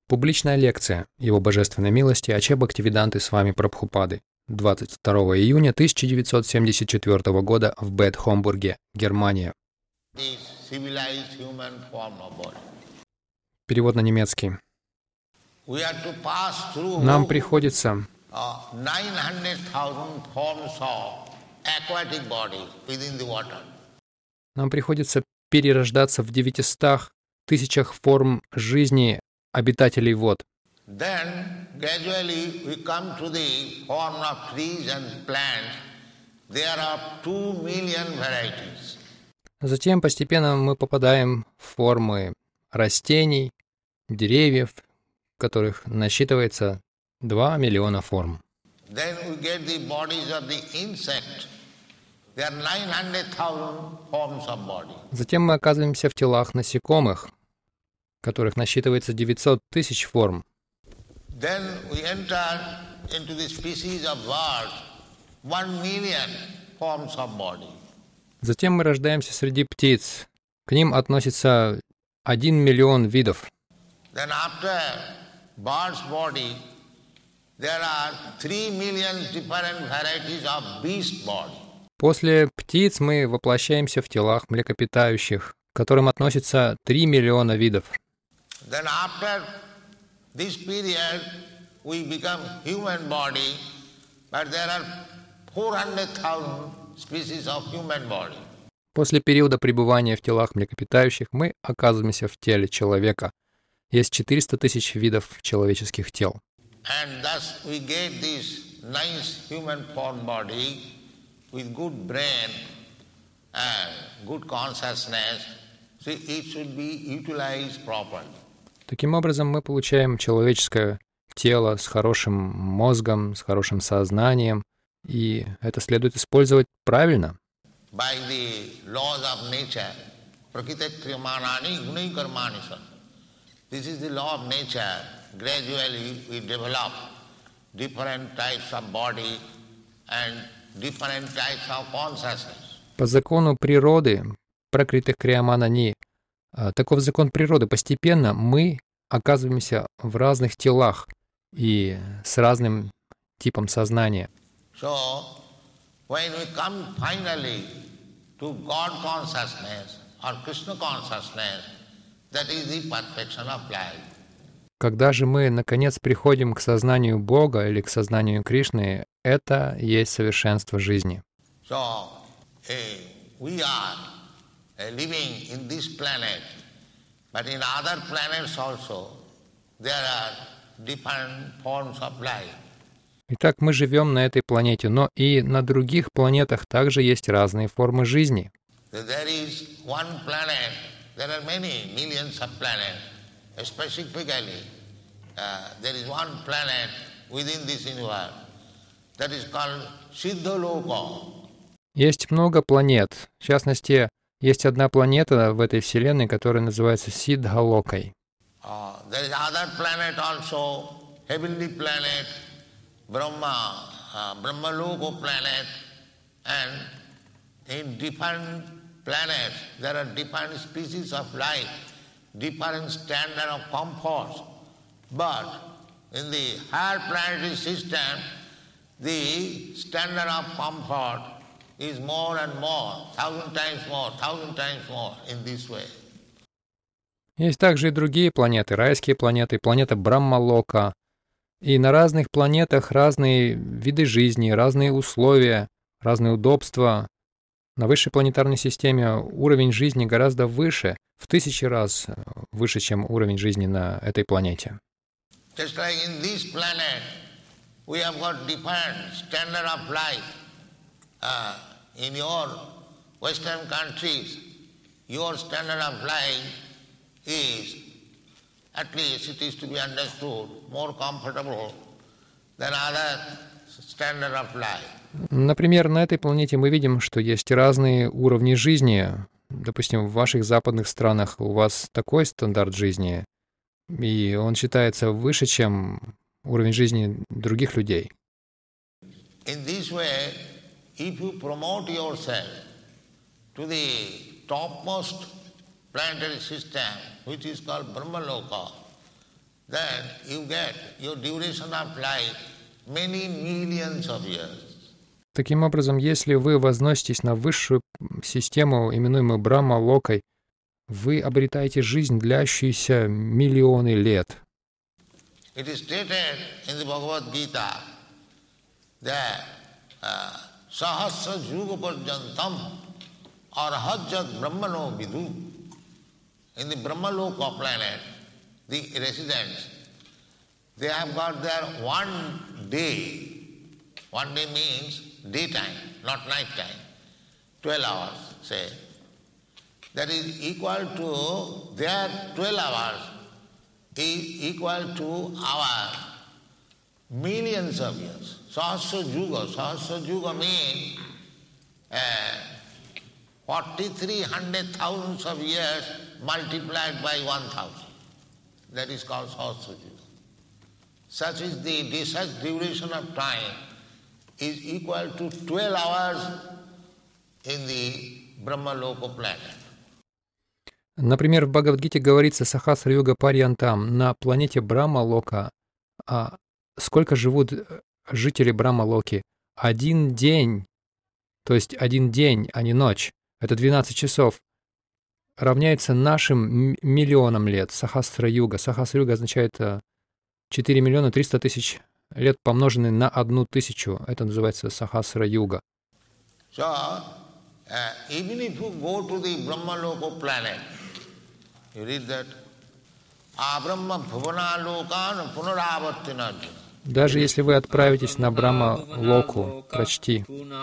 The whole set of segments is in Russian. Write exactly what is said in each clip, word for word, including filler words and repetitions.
Публичная лекция Его Божественной милости Аче Бхактивиданты Свами Прабхупады двадцать второго июня тысяча девятьсот семьдесят четвёртого года в Бет-Хомбурге, Германия. Перевод на немецкий. Нам приходится Нам приходится перерождаться в девятистах тысячах форм жизни обитателей вод. Then gradually we come to the form of trees and plants. There are two million varieties. Затем постепенно мы попадаем в формы растений, деревьев, которых насчитывается два миллиона форм. Then we get the bodies of the insect. There are nine hundred thousand forms of body. Затем мы оказываемся в телах насекомых, которых насчитывается девятьсот тысяч форм. Then we enter into the species of birds, one million forms of body. Затем мы рождаемся среди птиц. К ним относится один миллион видов. Then after bird's body, there are three million different varieties of beast body. После птиц мы воплощаемся в телах млекопитающих, к которым относится три миллиона видов. Then after this period, we become human body, but there are four hundred thousand species of human body. После периода пребывания в телах млекопитающих мы оказываемся в теле человека. Есть четыреста тысяч видов человеческих тел. And thus we get this nice human form body with good brain and good consciousness. So it should be utilized properly. Таким образом, мы получаем человеческое тело с хорошим мозгом, с хорошим сознанием, и это следует использовать правильно. By the laws of nature, prakriti kriyamanani gunai karmani san. This is the law of nature. Gradually we develop different types of body and different types of consciousness. По закону природы, пракрити крияманани, таков закон природы. Постепенно мы оказываемся в разных телах и с разным типом сознания. So, when we come finally to God consciousness or Krishna consciousness, that is the perfection of life. Когда же мы, наконец, приходим к сознанию Бога или к сознанию Кришны, это есть совершенство жизни. So, eh, we are eh, living in this planet, but in other planets also there are different forms of life. Итак, мы живем на этой планете, но и на других планетах также есть разные формы жизни. There is one planet, there are many millions of planets. Specifically, uh, there is one planet within this universe that is called Siddhaloka. Есть много планет. В частности, есть одна планета в этой вселенной, которая называется Сиддхалокой. Uh, there is other planet also, heavenly planet, Brahma, uh, Brahmaloko planet, and in different planets there are different species of life, different standard of comfort. But in the higher planetary system, the standard of comfort is more and more, thousand times more, thousand times more in this way. Есть также и другие планеты, райские планеты, планета Брахмалока. И на разных планетах разные виды жизни, разные условия, разные удобства. На высшей планетарной системе уровень жизни гораздо выше, в тысячи раз выше, чем уровень жизни на этой планете. Just like in this planet, we have got different standard of life. Uh, in your Western countries, your standard of life is, at least it is to be understood, more comfortable than other standard of life. Например, на этой планете мы видим, что есть разные уровни жизни. Допустим, в ваших западных странах у вас такой стандарт жизни, и он считается выше, чем уровень жизни других людей. In this way, if you promote yourself to the topmost planetary system, which is called Brahmaloka, then you get your duration of life many millions of years. Таким образом, если вы возноситесь на высшую систему, именуемую Брахма-локой, вы обретаете жизнь, длящуюся миллионы лет. It is stated in the Bhagavad Gita that Sahasra Yuga Parjantam Arhajat Brahmano Vidu. In the Brahmaloka planet, the residents, they have got their one day. One day means daytime, not night time. Twelve hours, say. That is equal to their twelve hours is equal to our millions of years. Sahasra Yuga. Sahasra Yuga means uh, forty-three hundred thousands of years multiplied by one thousand. That is called Sahasra Yuga. Such is the such duration of time is equal to twelve hours in the Brahmaloka planet. Например, в Бхагавад-гите говорится Сахасра-юга Парьянтам, на планете Брахма-лока. А сколько живут жители Брахма-локи? Один день, то есть один день, а не ночь, это двенадцать часов, равняется нашим миллионам лет. Сахасра-юга. Сахасра-юга означает четыре миллиона триста тысяч лет, помноженные на одну тысячу. Это называется Сахасра-юга. So, uh, even if you go to the Brahmaloka planet, you read that Abrahma Bhuvana Lokan Punaravartina. Даже если вы отправитесь на Брахма-локу, прочти.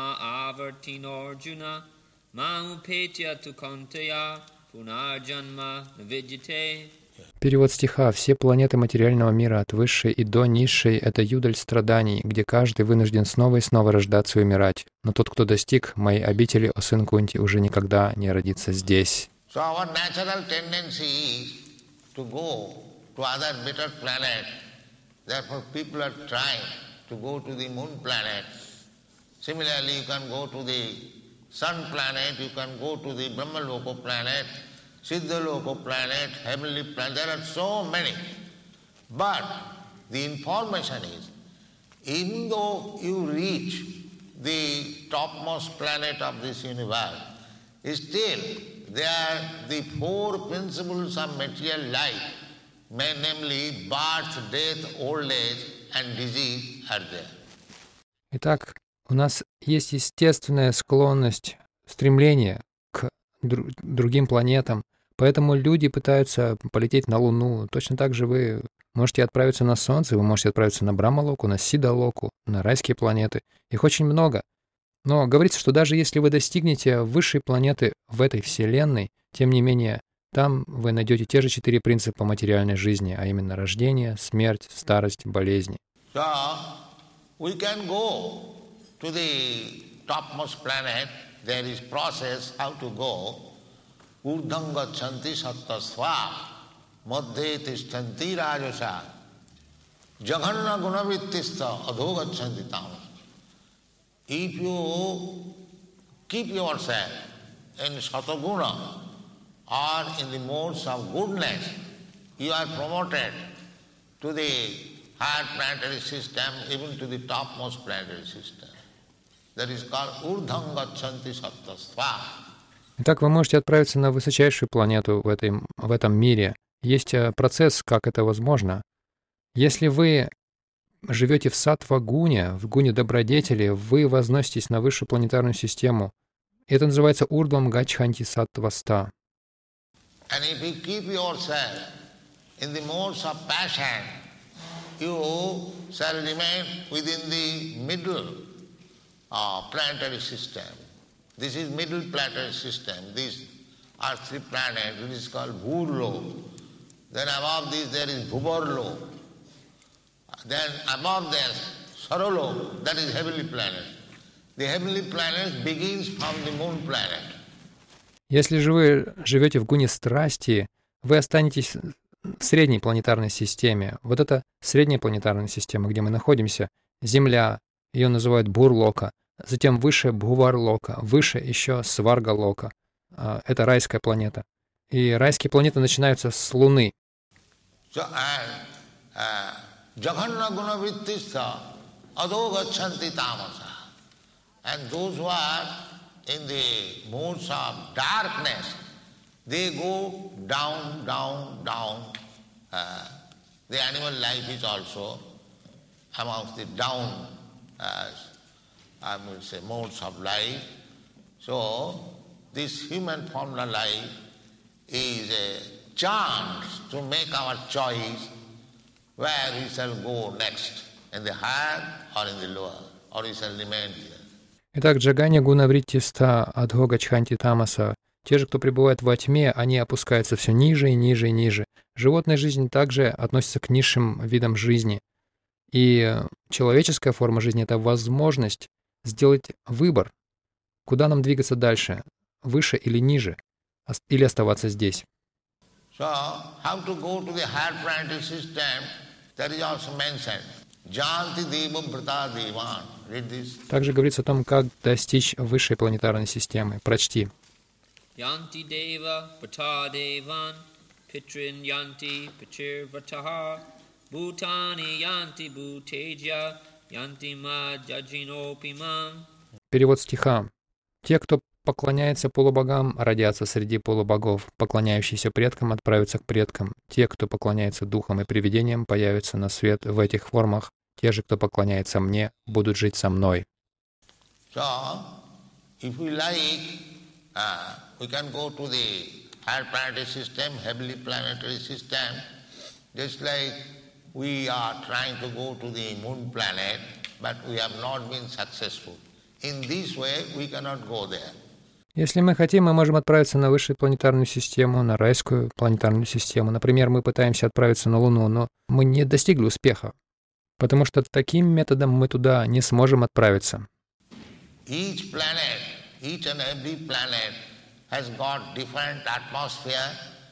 Перевод стиха. Все планеты материального мира, от высшей и до низшей, это юдаль страданий, где каждый вынужден снова и снова рождаться и умирать. Но тот, кто достиг моей обители, о сын Кунти, уже никогда не родится здесь. So our natural tendency is to go to other better planets. Therefore people are trying to go to the moon planet. Similarly, you can go to the sun planet, you can go to the Brahmaloka planet, Siddhaloka planet, heavenly planet. There are so many. But the information is, even though you reach the topmost planet of this universe, still there the four principles of material life, namely birth, death, old age and disease are there. Итак, у нас есть естественная склонность, стремление к дру- другим планетам, поэтому люди пытаются полететь на Луну. Точно так же вы можете отправиться на Солнце, вы можете отправиться на Брахмалоку, на Сидалоку, на райские планеты. Их очень много. Но говорится, что даже если вы достигнете высшей планеты в этой Вселенной, тем не менее, там вы найдете те же четыре принципа материальной жизни, а именно рождение, смерть, старость, болезни. So, we can go to the topmost planet. There is process how to go. Urdham gachanti sattasva madhye tishtanti rajasa jaghanna gunavittista adho gachanti tamas. If you keep yourself in sataguna or in the modes of goodness, you are promoted to the higher planetary system, even to the topmost planetary system. That is called urdham gachanti sattasva. Итак, вы можете отправиться на высочайшую планету в, этой, в этом мире. Есть процесс, как это возможно. Если вы живете в саттва-гуне, в гуне добродетели, вы возноситесь на высшую планетарную систему. Это называется урдвам гачханти саттваста. And if you keep yourself in the modes of passion, you shall remain within the middle uh, planetary system. This is middle planetary system. These are three planets. It is called Bhurlo. Then above this there is Bhuvarlo. Then above there, Sarolo, that is heavenly planet. The heavenly planet begins from the moon planet. Если же вы живете в гуне страсти, вы останетесь в средней планетарной системе. Вот это средняя планетарная система, где мы находимся. Земля, ее называют Бурлока. Затем выше Бхуварлока, выше еще Сваргалока. Это райская планета. И райские планеты начинаются с Луны. So, and uh, Jaghanna Gunavrittistha Adho Gachanti Tamasa. And those who are in the modes of darkness, they go down, down, down. Uh, the animal life is also amongst the down, uh, I would say, modes of life. So, this human formula life is a chance to make our choice where we shall go next, in the higher or in the lower, or we shall remain here. Итак, Джаганья Гуна Вриттиста Адхога Чханти Тамаса. Те же, кто пребывает во тьме, они опускаются все ниже и ниже и ниже. Животная жизнь также относится к низшим видам жизни. И человеческая форма жизни — это возможность сделать выбор, куда нам двигаться дальше, выше или ниже, или оставаться здесь. So, how to go to the higher planetary system, that is also mentioned. Janti deva brata devan. Read this. Также говорится о том, как достичь высшей планетарной системы. Прочти. Yanti deva brata devan, pitrin yanti pichir vrataha, bhutani yanti bhuteja, yanti ma jajinopimam. Перевод стиха. Те, кто поклоняется полубогам, родятся среди полубогов. Поклоняющиеся предкам отправятся к предкам. Те, кто поклоняется духам и привидениям, появятся на свет в этих формах. Те же, кто поклоняется мне, будут жить со мной. So, if we like, uh, we can go to the higher planetary system, heavenly planetary system, just like we are trying to go to the moon planet, but we have not been successful. In this way, we cannot go there. Если мы хотим, мы можем отправиться на высшую планетарную систему, на райскую планетарную систему. Например, мы пытаемся отправиться на Луну, но мы не достигли успеха, потому что таким методом мы туда не сможем отправиться. Each planet, each and every planet has got different atmosphere.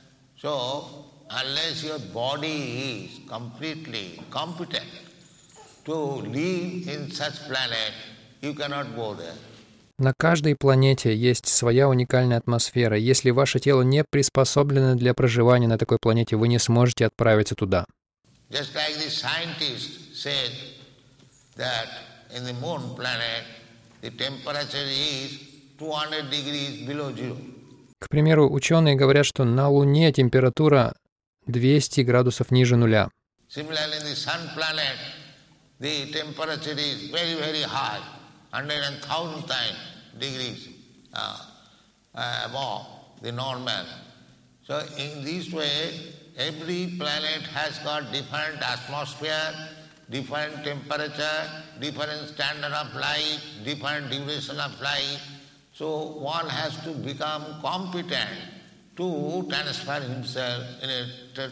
So, unless your body is completely competent to live in such planet, you cannot go there. На каждой планете есть своя уникальная атмосфера. Если ваше тело не приспособлено для проживания на такой планете, вы не сможете отправиться туда. Just like the scientist said that in the moon planet the temperature is two hundred degrees below zero. К примеру, ученые говорят, что на Луне температура двести градусов ниже нуля. Similarly, in the sun planet, the temperature is very, very high, hundred and thousand times degrees uh, uh, above the normal. So in this way, every planet has got different atmosphere, different temperature, different standard of life, different duration of life. So one has to become competent to transfer himself in a,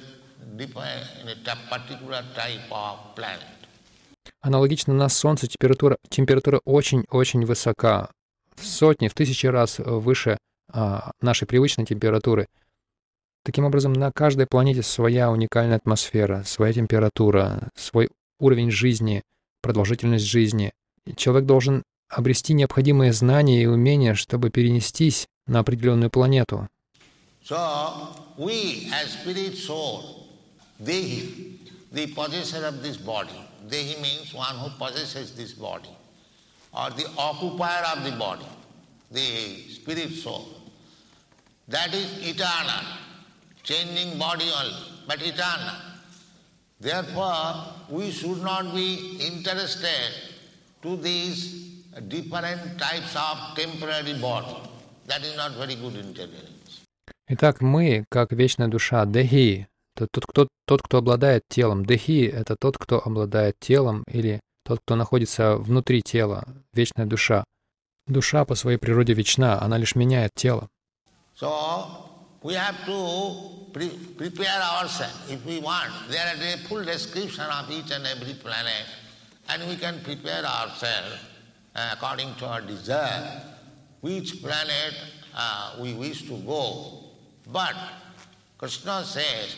in a particular type of planet. Аналогично на Солнце температура, температура очень-очень высока, в сотни, в тысячи раз выше а, нашей привычной температуры. Таким образом, на каждой планете своя уникальная атмосфера, своя температура, свой уровень жизни, продолжительность жизни. И человек должен обрести необходимые знания и умения, чтобы перенестись на определенную планету. So, we as spirit soul, Dehi, the possessor of this body, Dehi means one who possesses this body, or the occupier of the body, the spirit soul. That is eternal, changing body only, but eternal. Therefore, we should not be interested to these different types of temporary body. That is not very good intelligence. Итак, мы, как вечная душа, Дехи, это тот, кто, тот, кто обладает телом. Дехи — это тот, кто обладает телом, или тот, кто находится внутри тела, вечная душа. Душа по своей природе вечна, она лишь меняет тело. So, we have to pre- prepare ourselves if we want. There is a full description of each and every planet, and we can prepare ourselves uh, according to our desire, which planet uh, we wish to go. But Krishna says,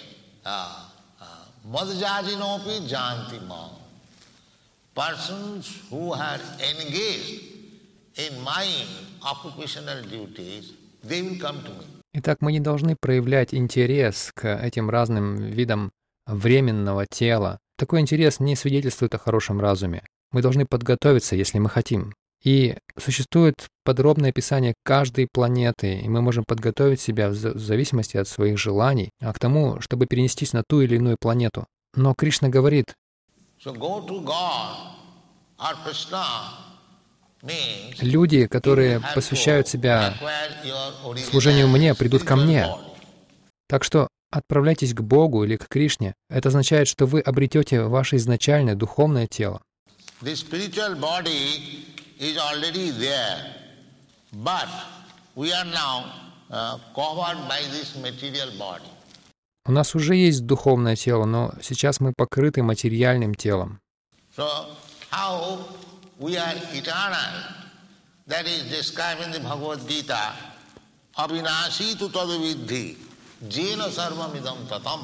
Madhajinopi janti mam. Persons who are engaged in my occupational duties, they will come to me. Итак, мы не должны проявлять интерес к этим разным видам временного тела. такой интерес не свидетельствует о хорошем разуме. Мы должны подготовиться, если мы хотим. И существует подробное описание каждой планеты, и мы можем подготовить себя в зависимости от своих желаний, а к тому, чтобы перенестись на ту или иную планету. Но Кришна говорит, люди, которые посвящают себя служению мне, придут ко мне. Так что отправляйтесь к Богу или к Кришне. Это означает, что вы обретете ваше изначальное духовное тело. У нас уже есть духовное тело, но сейчас мы покрыты материальным телом. We are eternal. That is described in the Bhagavad Gita. Avinashi tu tadavidhi. Jena sarvam idam tatam.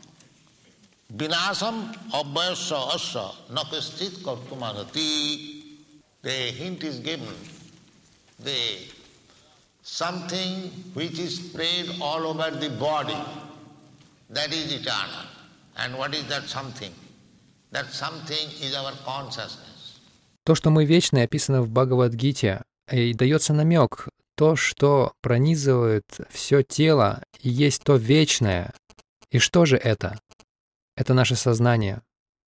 Vinasam abhyasya asya nakastit kartumarati. The hint is given. The something which is spread all over the body, that is eternal. And what is that something? That something is our consciousness. То, что мы вечны, описано в Бхагавад-гите, и дается намек, то, что пронизывает все тело, и есть то вечное. И что же это? Это наше сознание.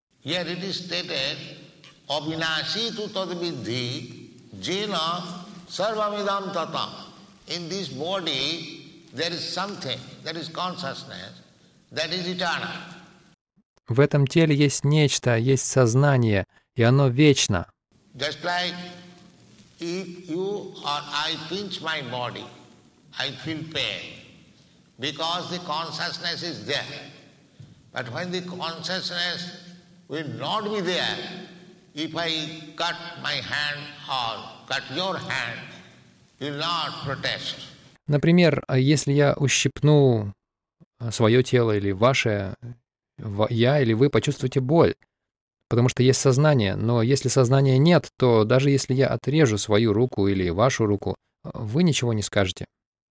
В этом теле есть нечто, есть сознание, и оно вечно. Just like if you or I pinch my body, I feel pain because the consciousness is there. But when the consciousness will not be there, if I cut my hand or cut your hand, you will not protest. Например, если я ущипну свое тело или ваше, я или вы почувствуете боль, потому что есть сознание, но если сознания нет, то даже если я отрежу свою руку или вашу руку, вы ничего не скажете.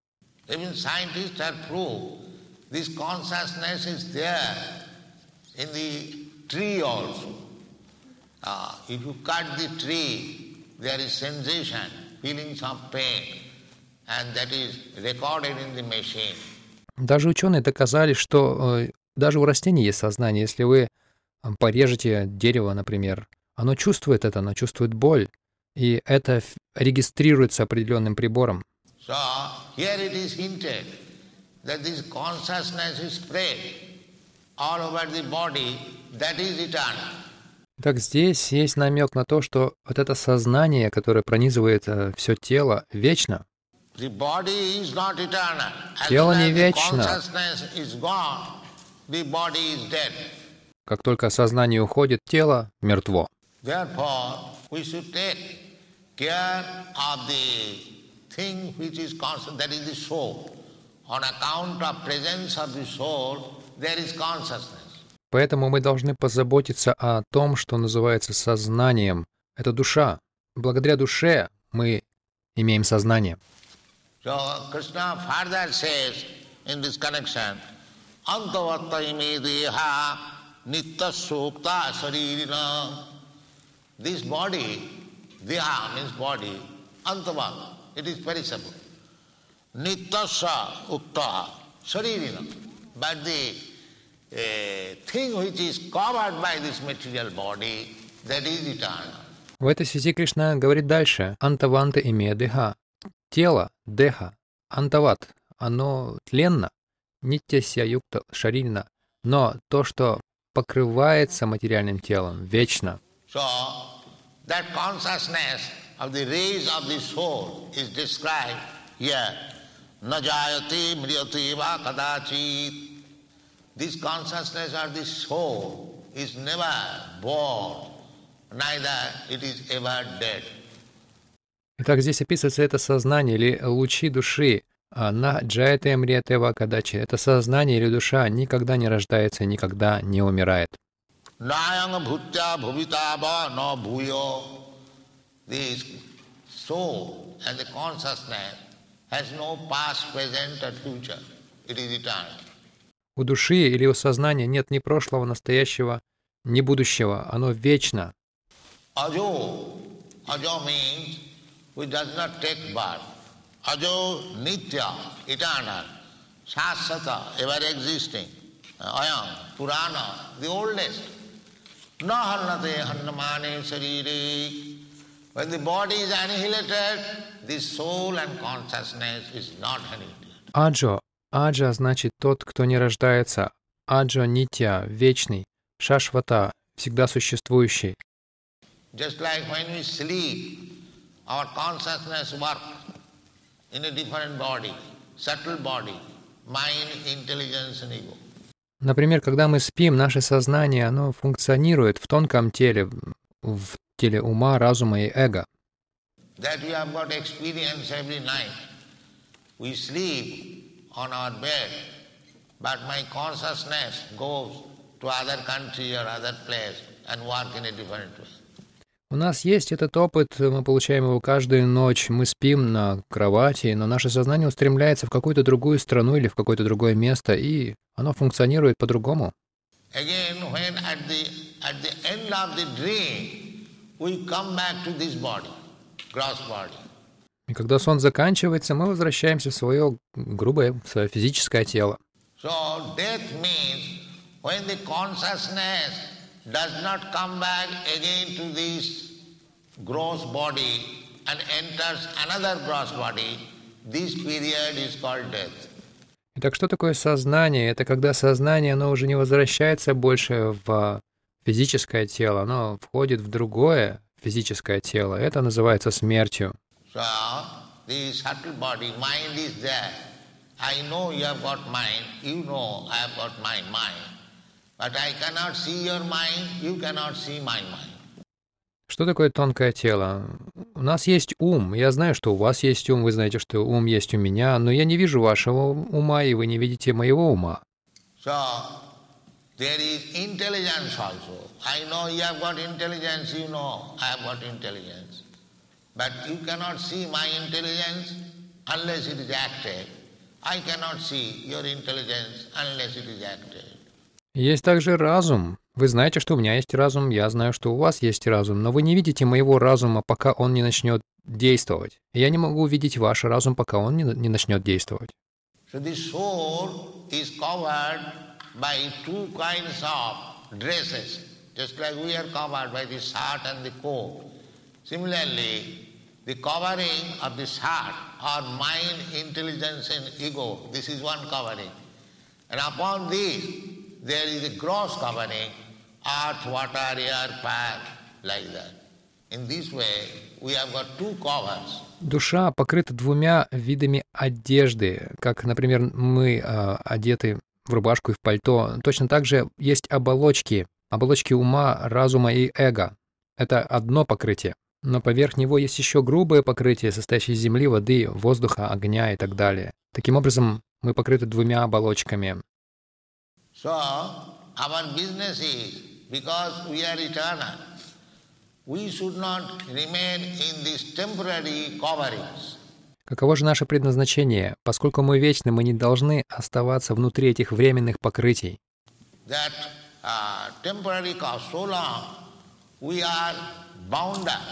Даже ученые доказали, что даже у растений есть сознание. Если вы порежете дерево, например, оно чувствует это, оно чувствует боль, и это регистрируется определенным прибором. Так здесь есть намек на то, что вот это сознание, которое пронизывает все тело, вечно. Тело не вечно. Как только сознание уходит, тело мертво. Поэтому мы должны позаботиться о том, что называется сознанием. Это душа. Благодаря душе мы имеем сознание. Nitya sukta saririna. This body, deha means body, antavad, it is perishable. Nitya sa ukta saririna. But the uh, thing which is covered by this material body, that is eternal. В этой связи Кришна говорит дальше. Антаванта имея деха. Тело, деха, антават, оно тленно. Нитя ся юкта шарильна. Но то, что покрывается материальным телом, вечно. So, that consciousness of the rays of the soul is described here. Najayati mriyati va kadachit. This consciousness of the soul is never born, neither it is ever dead. Итак, здесь описывается это сознание или лучи души. На джаяте мрияте ва кадачи. Это сознание или душа никогда не рождается, никогда не умирает. У души или у сознания нет ни прошлого, настоящего не будущего, оно вечно. Ajo, ajo means which does not take birth. Ajo nitya, eternal, shasvata, ever existing. Ayam, Purana, the oldest. Na harnate hannamane sarire. When the body is annihilated, the soul and consciousness is not annihilated. Аджо. Аджа значит тот, кто не рождается. Аджо нитья, вечный. Шашвата, всегда существующий. Just like when we sleep, our consciousness works in a different body, subtle body, mind, intelligence and ego. Например, когда мы спим, наше сознание, оно функционирует в тонком теле, в теле ума, разума и эго. That we have got experience every night. We sleep on our bed, but my consciousness goes to other country or other place and work in a different way. У нас есть этот опыт, мы получаем его каждую ночь. Мы спим на кровати, но наше сознание устремляется в какую-то другую страну или в какое-то другое место, и оно функционирует по-другому. Again, when at the, at the end of the dream, we come back to this body, gross body. И когда сон заканчивается, мы возвращаемся в свое грубое, в свое физическое тело. So death means when the consciousness does not come back again to this gross body and enters another gross body, this period is called death. Итак, что такое сознание? Это когда сознание, оно уже не возвращается больше в физическое тело, оно входит в другое физическое тело. Это называется смертью. So, the subtle body, mind is there. I know you have got mind, you know I have got my mind. But I cannot see your mind, you cannot see my mind. Что такое тонкое тело? У нас есть ум. Я знаю, что у вас есть ум, вы знаете, что ум есть у меня, но я не вижу вашего ума, и вы не видите моего ума. So, there is intelligence also. I know you have got intelligence, you know I have got intelligence. But you cannot see my intelligence unless it is active. I cannot see your intelligence unless it is active. Есть также разум. Вы знаете, что у меня есть разум, я знаю, что у вас есть разум, но вы не видите моего разума, пока он не начнет действовать. И я не могу увидеть ваш разум, пока он не, не начнет действовать. So the soul is covered by two kinds of dresses, just like we are covered by the shirt and the coat. Similarly, the covering of the shirt are mind, intelligence and ego. This is one covering. And upon this, there is a gross covering, earth, water, air, fire, like that. In this way, we have got two covers. Душа покрыта двумя видами одежды, как, например, мы э, одеты в рубашку и в пальто. Точно так же есть оболочки, оболочки ума, разума и эго. Это одно покрытие. Но поверх него есть еще грубое покрытие, состоящее из земли, воды, воздуха, огня и так далее. Таким образом, мы покрыты двумя оболочками. So, our business is, because we are eternal, we should not remain in these temporary coverings. Каково же наше предназначение? Поскольку мы вечны, мы не должны оставаться внутри этих временных покрытий. That uh, temporary cause, so long we are bound up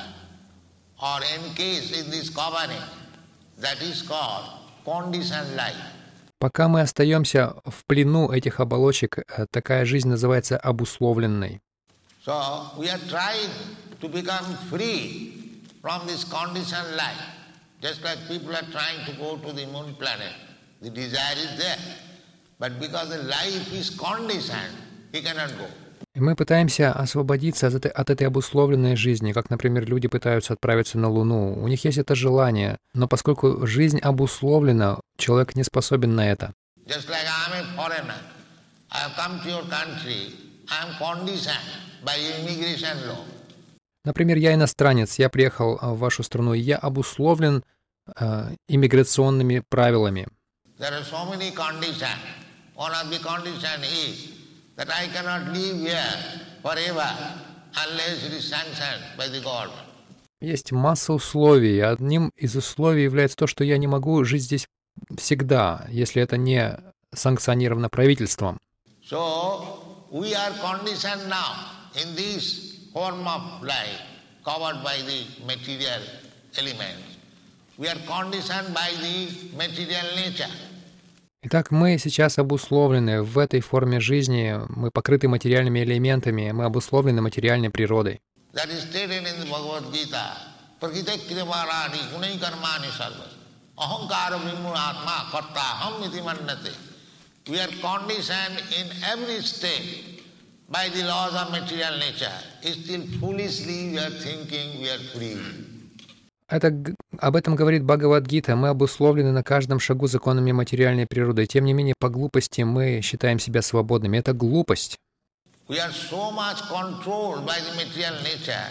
or encased in this covering, that is called conditioned life. Пока мы остаемся в плену этих оболочек, такая жизнь называется обусловленной. So we are trying to become free from this conditioned life, just like people are trying to go to the moon planet. The desire is there, but because the life is conditioned, he cannot go. И мы пытаемся освободиться от этой, от этой обусловленной жизни, как, например, люди пытаются отправиться на Луну. У них есть это желание, но поскольку жизнь обусловлена, человек не способен на это. Just like I am a foreigner, I have come to your country, I am conditioned by immigration law. Например, я иностранец, я приехал в вашу страну, и я обусловлен э, иммиграционными правилами. There are so many conditions. One of the conditions is that I cannot live here forever unless it is sanctioned by the government. Есть масса условий. Одним из условий является то, что я не могу жить здесь всегда, если это не санкционировано правительством. So we are conditioned now in this form of life, covered by the material elements, we are conditioned by the material nature. Итак, мы сейчас обусловлены в этой форме жизни, мы покрыты материальными элементами, мы обусловлены материальной природой. That is stated in the Bhagavad Gita. Prakritak kriyavarani gunai karmani sarvas. Ahankara vimmunatma karta ham iti mannate. We are conditioned in every state by the laws of material nature. Still foolishly we are thinking we are free. Это, об этом говорит Бхагавад-гита. Мы обусловлены на каждом шагу законами материальной природы. Тем не менее, по глупости мы считаем себя свободными. Это глупость. We are so much controlled by the material nature,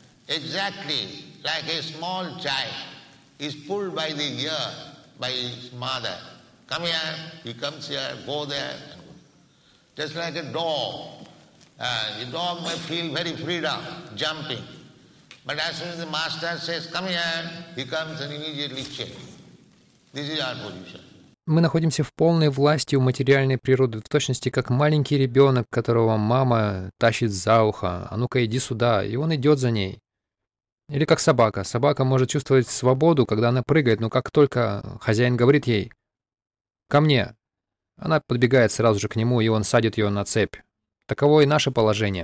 exactly like a small child is pulled by the ear by his mother. Come here, he comes here, go there. Just like a dog. Uh, the dog may feel very freedom, jumping. But as soon as the master says, come here, he comes and immediately changes. This is our position. Мы находимся в полной власти у материальной природы, в точности как маленький ребенок, которого мама тащит за ухо. А ну-ка иди сюда, и он идет за ней. Или как собака. Собака может чувствовать свободу, когда она прыгает, но как только хозяин говорит ей «ко мне», она подбегает сразу же к нему, и он садит ее на цепь. Таково и наше положение.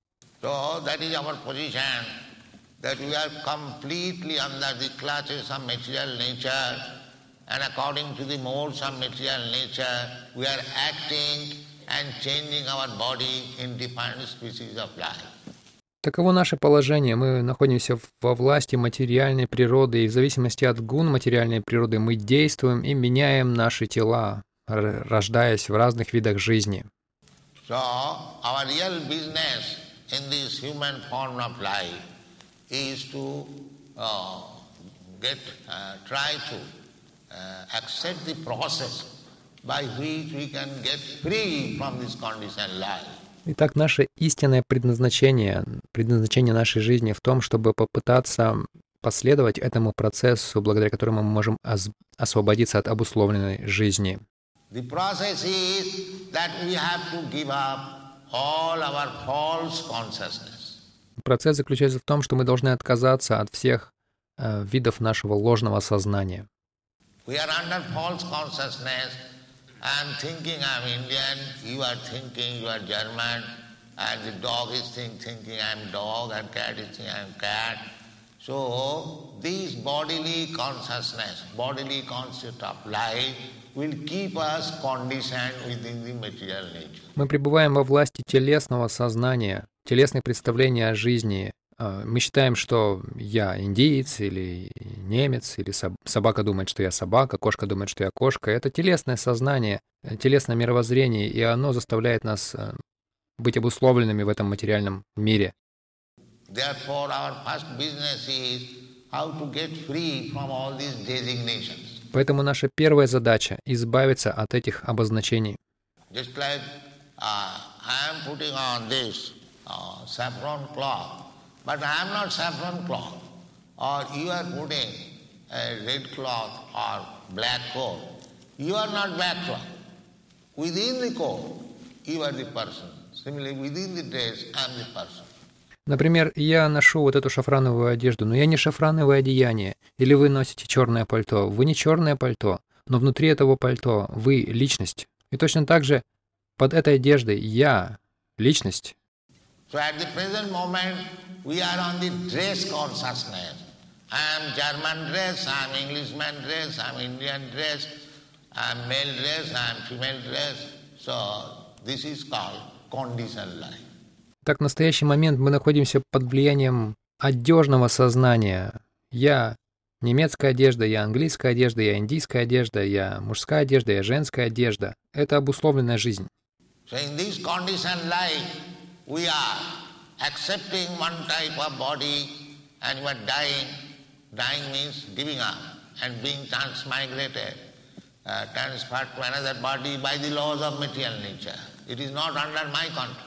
So that is our position, that we are completely under the clutches of material nature, and according to the modes of material nature, we are acting and changing our body in different species of life. Таково наше положение. Мы находимся во власти материальной природы, и в зависимости от гун материальной природы мы действуем и меняем наши тела, рождаясь в разных видах жизни. So our real business in this human form of life is to uh, get, uh, try to uh, accept the process by which we can get free from this conditioned life. Итак, наше истинное предназначение, предназначение нашей жизни в том, чтобы попытаться последовать этому процессу, благодаря которому мы можем освободиться от обусловленной жизни. The process is that we have to give up all our false consciousness. Процесс заключается в том, что мы должны отказаться от всех э, видов нашего ложного сознания. We are under false consciousness. I am thinking I am Indian, you are thinking you are German, and the dog is think, thinking I am dog, and cat is thinking I am cat. So, this bodily consciousness, bodily concept of life will keep us conditioned within the material nature. Мы пребываем во власти телесного сознания, телесных представлений о жизни. Мы считаем, что я индиец или немец, или собака думает, что я собака, кошка думает, что я кошка. Это телесное сознание, телесное мировоззрение, и оно заставляет нас быть обусловленными в этом материальном мире. Therefore, our first business is how to get free from all these designations. Поэтому наша первая задача — избавиться от этих обозначений. Just like uh, I am putting on this uh, saffron cloth, but I am not saffron cloth. Or you are putting a red cloth or black coat. You are not black cloth. Within the coat, you are the person. Similarly, within the dress, I am the person. Например, я ношу вот эту шафрановую одежду, но я не шафрановое одеяние. Или вы носите черное пальто. Вы не черное пальто, но внутри этого пальто вы личность. И точно так же под этой одеждой я личность. So at the present moment, we are on the dress consciousness. I am German dress, I am Englishman dress, I am Indian dress, I am male dress, I am female dress. So this is called conditioned life. Так, в настоящий момент мы находимся под влиянием одежного сознания. Я немецкая одежда, я английская одежда, я индийская одежда, я мужская одежда, я женская одежда. Это обусловленная жизнь. So in this conditioned life, we are accepting one type of body and we are dying. Dying means giving up and being transmigrated, uh, transferred to another body by the laws of material nature. It is not under my control.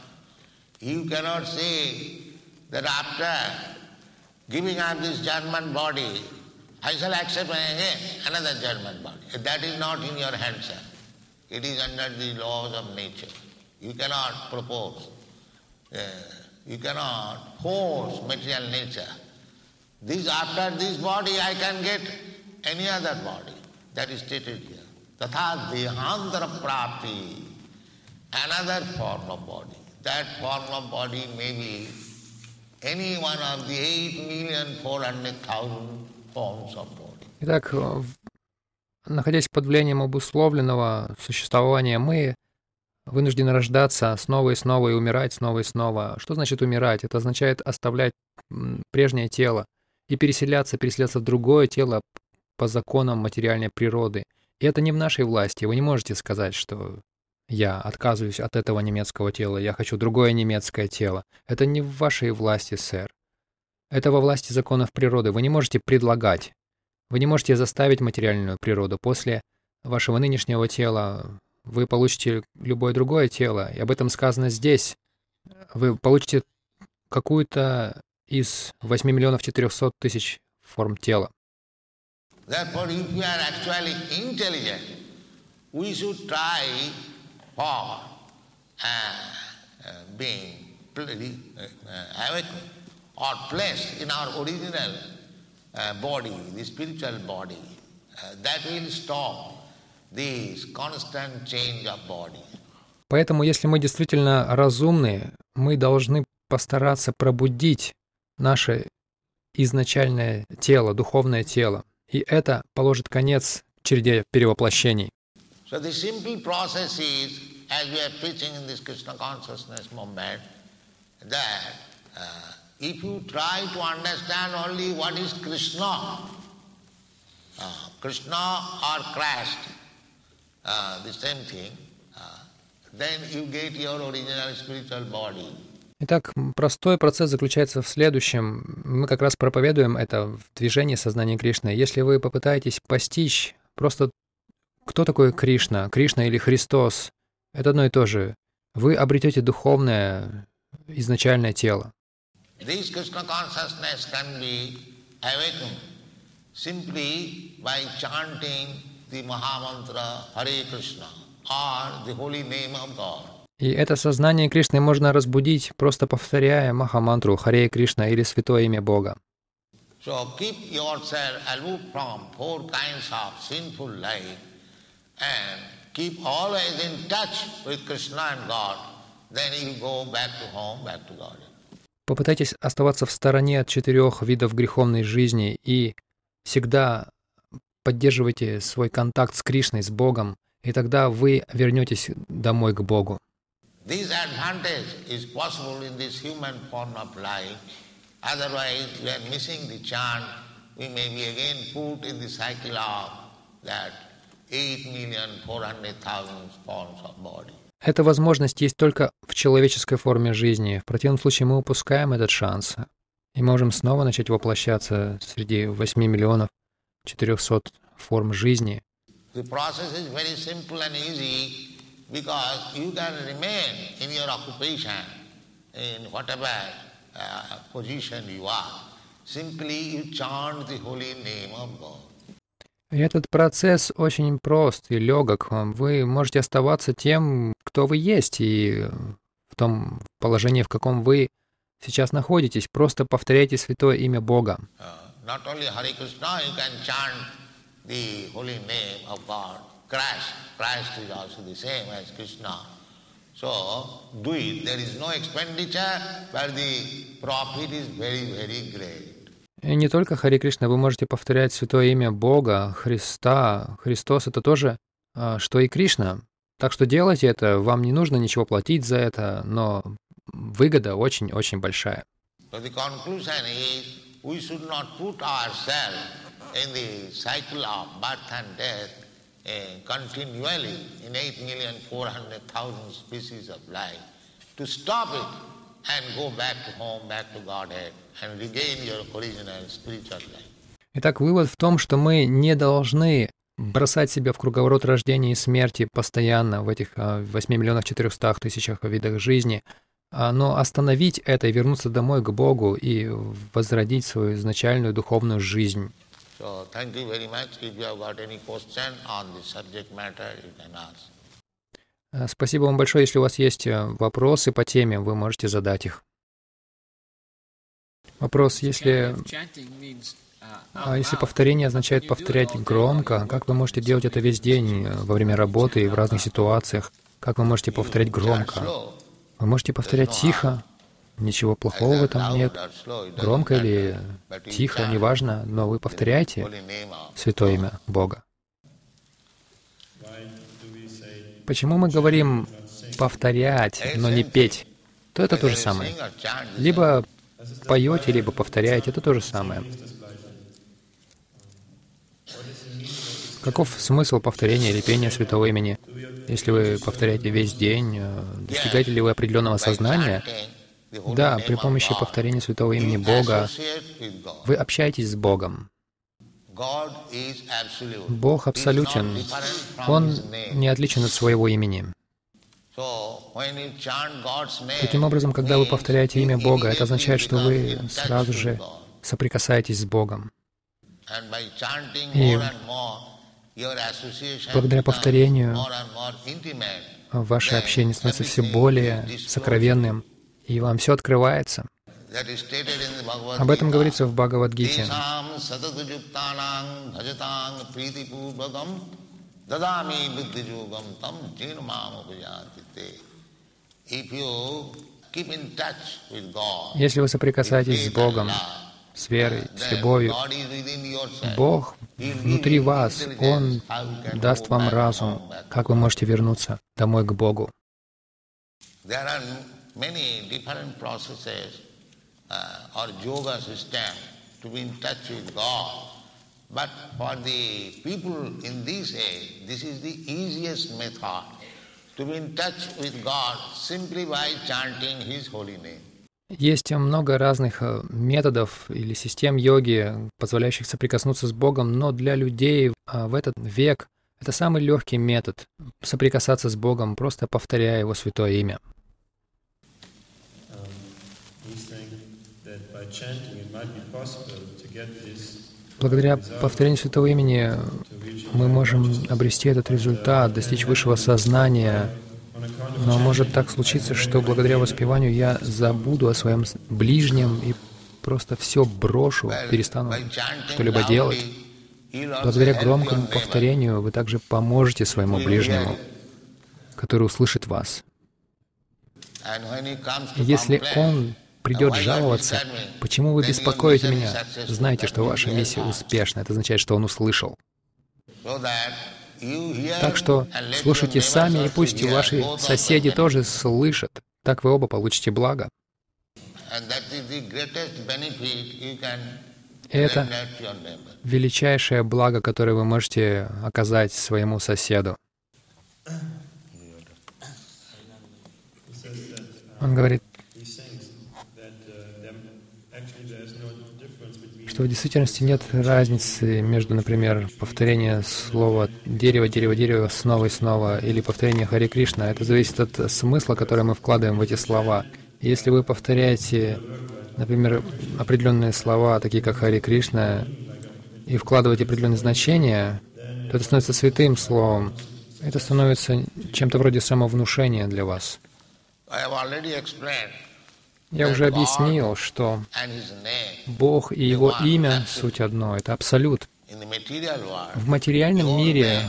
You cannot say that after giving up this German body, I shall accept again another German body. That is not in your hands, sir. It is under the laws of nature. You cannot propose uh, You cannot force material nature. This after this body I can get any other body. That is stated here. Tatha dehantara prapti, another form of body. That form of body may be any one of the eight million four hundred thousand forms of body. Итак, в- находясь под влиянием обусловленного существования, мы вынуждены рождаться снова и снова и умирать снова и снова. Что значит умирать? Это означает оставлять м, прежнее тело и переселяться, переселяться в другое тело по законам материальной природы. И это не в нашей власти. Вы не можете сказать, что я отказываюсь от этого немецкого тела, я хочу другое немецкое тело. Это не в вашей власти, сэр. Это во власти законов природы. Вы не можете предлагать. Вы не можете заставить материальную природу. После вашего нынешнего тела вы получите любое другое тело. И об этом сказано здесь. Вы получите какую-то из восьми миллионов четырехсот тысяч форм тела. Therefore, if we are actually intelligent, we should try for uh, uh, being pl- uh, awakened or placed in our original uh, body, the spiritual body. Uh, that will stop this constant change of body. Поэтому, если мы действительно разумны, мы должны постараться пробудить наше изначальное тело, духовное тело. И это положит конец череде перевоплощений. So the simple process is, as we are preaching in this Krishna consciousness movement, that uh, if you try to understand only what is Krishna, uh, Krishna or Christ, uh, the same thing, uh, then you get your original spiritual body. Итак, простой процесс заключается в следующем. Мы как раз проповедуем это в движении сознания Кришны. Если вы попытаетесь постичь просто кто такой Кришна, Кришна или Христос, это одно и то же. Вы обретете духовное изначальное тело. This Krishna consciousness can be awakened simply by chanting the Mahamantra Hare Krishna or the holy name of God. И это сознание Кришны можно разбудить, просто повторяя Махамантру Харе Кришна или Святое имя Бога. So keep yourself aloof from four kinds of sinful life and keep always in touch with Krishna and God, then you go back to home, back to God. Попытайтесь оставаться в стороне от четырех видов греховной жизни и всегда поддерживайте свой контакт с Кришной, с Богом, и тогда вы вернетесь домой к Богу. This advantage is possible in this human form of life. Otherwise, we are missing the chant. We may be again put in the cycle of that eight million four hundred thousand forms of body. Эта возможность есть только в человеческой форме жизни. В противном случае мы упускаем этот шанс и можем снова начать воплощаться среди восьми миллионов четырехсот форм жизни. The process is very simple and easy because you can remain in your occupation, in whatever uh, position you are. Simply you chant the holy name of God. И этот процесс очень прост и легок. Вы можете оставаться тем, кто вы есть, и в том положении, в каком вы сейчас находитесь. Просто повторяйте святое имя Бога. Uh, not only Hare Krishna, you can chant the holy name of God. Christ, Christ is also the same as Krishna. So do it. There is no expenditure, but the profit is very, very great. И не только Харе Кришна, вы можете повторять святое имя Бога, Христа. Христос — это тоже, а, что и Кришна. Так что делайте это, вам не нужно ничего платить за это, но выгода очень-очень большая. So the conclusion is we should not put ourselves in the cycle of birth and death uh, continually in eight million four hundred thousand species of life. To stop it and go back to home, back to Godhead, and regain your original spiritual life. Итак, вывод в том, что мы не должны бросать себя в круговорот рождения и смерти постоянно в этих восьми миллионах четырехстах тысячах видах жизни, но остановить это и вернуться домой к Богу и возродить свою изначальную духовную жизнь. So, thank you very much. If you have got any question on the subject matter, you can ask. Спасибо вам большое. Если у вас есть вопросы по теме, вы можете задать их. Вопрос, если, а если повторение означает повторять громко, как вы можете делать это весь день, во время работы и в разных ситуациях? Как вы можете повторять громко? Вы можете повторять тихо, ничего плохого в этом нет. Громко или тихо, неважно, но вы повторяете святое имя Бога. Почему мы говорим повторять, но не петь? То это то же самое. Либо поете, либо повторяете, это то же самое. Каков смысл повторения или пения святого имени? Если вы повторяете весь день, достигаете ли вы определенного сознания? Да, при помощи повторения святого имени Бога вы общаетесь с Богом. Бог абсолютен. Он не отличен от своего имени. Таким образом, когда вы повторяете имя Бога, это означает, что вы сразу же соприкасаетесь с Богом. И благодаря повторению ваше общение становится все более сокровенным, и вам все открывается. Об этом говорится в Бхагавад-гите. Если вы соприкасаетесь с Богом, с верой, с любовью, Бог внутри вас, Он даст вам разум, как вы можете вернуться домой к Богу. or yoga system to be in touch with God. But for the people in this age, this is the easiest method to be in touch with God simply by chanting His holy name. Есть много разных методов или систем йоги, позволяющих соприкоснуться с Богом, но для людей в этот век это самый легкий метод — соприкасаться с Богом, просто повторяя Его святое имя. Благодаря повторению святого имени мы можем обрести этот результат, достичь высшего сознания. Но может так случиться, что благодаря воспеванию я забуду о своем ближнем и просто все брошу, перестану что-либо делать. Благодаря громкому повторению вы также поможете своему ближнему, который услышит вас. И если он придет жаловаться, почему вы беспокоите меня, знайте, что ваша миссия успешна. Это означает, что он услышал. Так что слушайте сами, и пусть ваши соседи тоже слышат. Так вы оба получите благо. Это величайшее благо, которое вы можете оказать своему соседу. Он говорит, что в действительности нет разницы между, например, повторением слова «дерево, дерево, дерево» снова и снова, или повторение «Харе Кришна». Это зависит от смысла, который мы вкладываем в эти слова. Если вы повторяете, например, определенные слова, такие как «Харе Кришна», и вкладываете определенные значения, то это становится святым словом. Это становится чем-то вроде самовнушения для вас. Я уже объяснил, что Бог и Его имя — суть одно, это абсолют. В материальном мире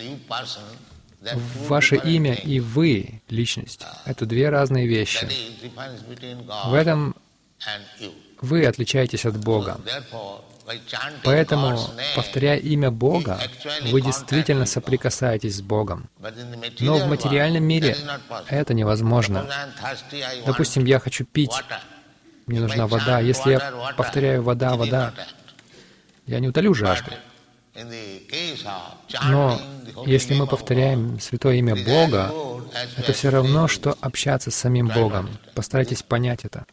ваше имя и вы, личность, это две разные вещи. В этом вы отличаетесь от Бога. Поэтому, повторяя имя Бога, вы действительно соприкасаетесь с Богом. Но в материальном мире это невозможно. Допустим, я хочу пить, мне нужна вода. Если я повторяю «вода, вода», я не утолю жажду. Но если мы повторяем святое имя Бога, это все равно, что общаться с самим Богом. Постарайтесь понять это.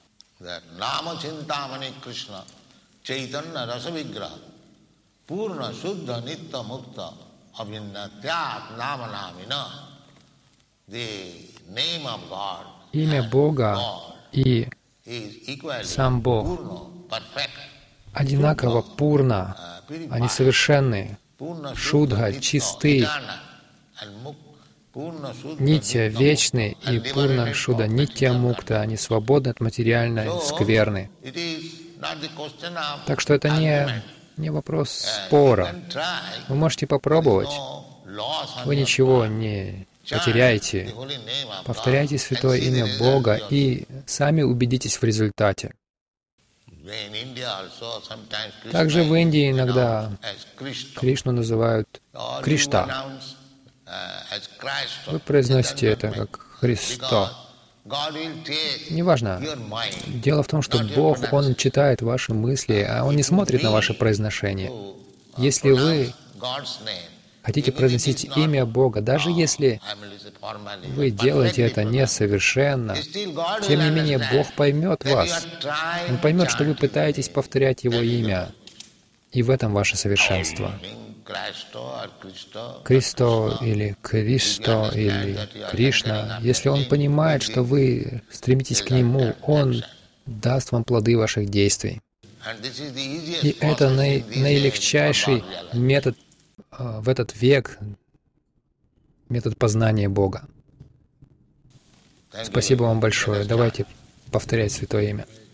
Chaitanya Rasa Vigraha Purna Shuddha Nitta Mukta Abhinnatyat Nama Namina. The name of God, имя Бога и сам Бог одинаково пурна, они совершенны, шудха, чисты, Нитья вечны и Пурна Шуда Нитья Мукта, они свободны от материальной скверны. Так что это не, не вопрос спора. Вы можете попробовать. Вы ничего не потеряете. Повторяйте святое имя Бога и сами убедитесь в результате. Также в Индии иногда Кришну называют Кришта. Вы произносите это как Христо. Неважно. Дело в том, что Бог, Он читает ваши мысли, а Он не смотрит на ваше произношение. Если вы хотите произносить имя Бога, даже если вы делаете это несовершенно, тем не менее Бог поймет вас. Он поймет, что вы пытаетесь повторять Его имя. И в этом ваше совершенство. Кристо или Кристо или Кришна, если Он понимает, что вы стремитесь к Нему, Он даст вам плоды ваших действий. И это наи, наилегчайший метод э, в этот век, метод познания Бога. Спасибо вам большое. Давайте повторять Святое Имя.